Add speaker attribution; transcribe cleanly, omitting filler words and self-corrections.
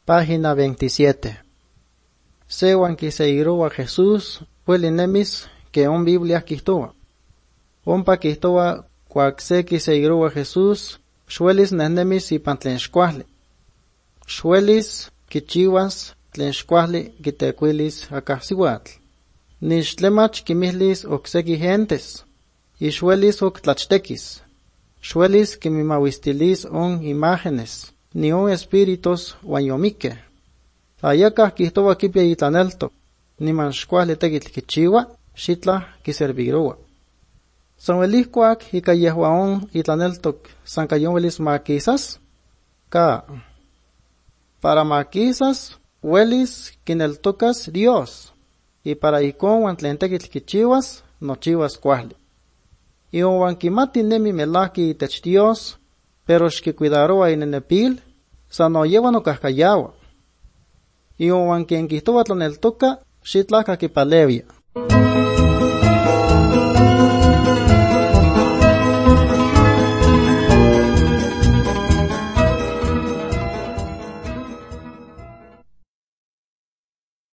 Speaker 1: Página 27. Sewan kiseiroa Jesús, huelinemis que on Biblia kistoa. Ompa kistoa cuac se kiseiroa Jesús, xuelis nenemis ipan tlen xkuajli. Xuelis kichiwas tlen xkuajli kitecuilis akahsiuatl. Nixtlemach kimihlis okseki gentes, y xuelis oktlachtekis. Xuelis kimimawistilis on imágenes, ni on espíritus wanyomike. Ayakah kihtowa kipia itlaneltok, niman xkuajli tekitl kichiwa, xitlah kiservirowa. San welihkuak ika yehua on itlaneltok san kayon welis makisas? Ka. Para makisas, welis kineltokas Dios, y para ikon wan tlen tekitl kichiwas, nochiwas kuajli. Ion wan kimati nemi melaki itech Dios, pero xkikuidaroa inenepil, san oyewa nokahkayawa. Ion wan quien kihtowa tlaneltoka, xitlah kakipalevia.